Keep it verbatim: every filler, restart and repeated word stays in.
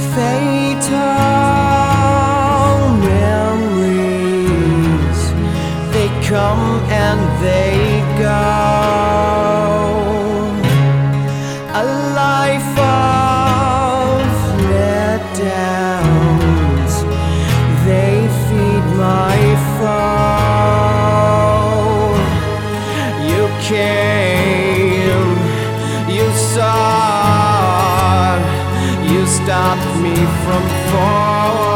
fatal memories, they come and they go. A life of letdowns, they feed my foe. You came, you saw, you stopped me from falling.